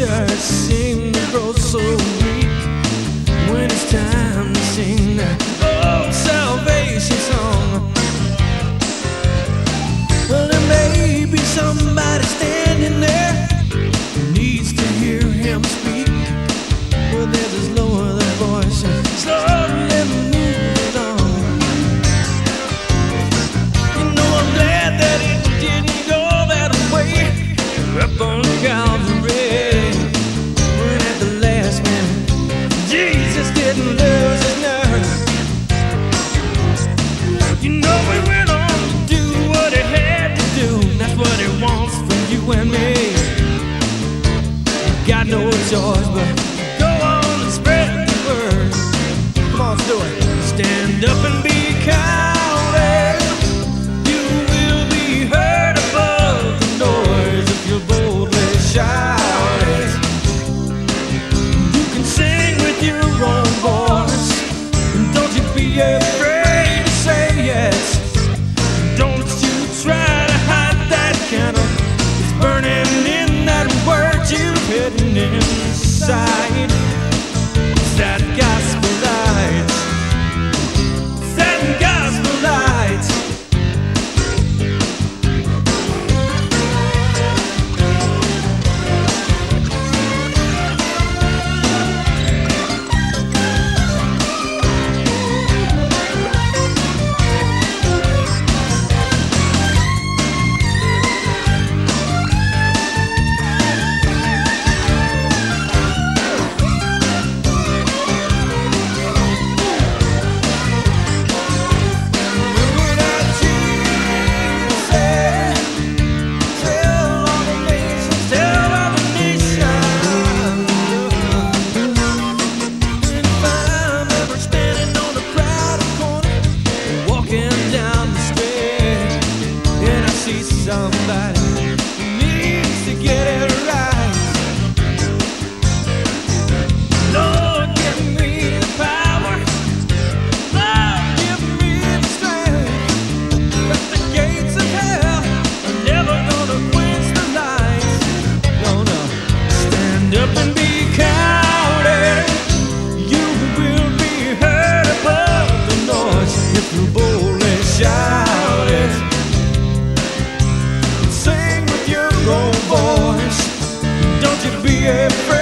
sisters seem to grow so weak when it's time to sing that old salvation song. Well, there may be somebody standing there who needs to hear him speak. Well, they just lower their voice and slowly move it on. You know, I'm glad that it didn't go that way up on Calvary, when at the last minute Jesus didn't lose his nerve. You know, he went on to do what he had to do, and that's what he wants from you and me. Got no choice but go on and spread the word. Come on, let's do it. Stand up and be counted. You will be heard above the noise if you boldly shout it. You can sing with your own voice, and don't you be afraid to say yes. Don't you try to hide that candle. It's burning in that word you've hidden inside. It's that gospel light. It's that gospel light. Somebody needs to get it right. Lord, give me the power. Lord, give me the strength. But the gates of hell are never gonna quench the light. No, no. Stand up and be counted. You will be heard above the noise if you boldly shout it. Sing with your own voice. Don't you be afraid.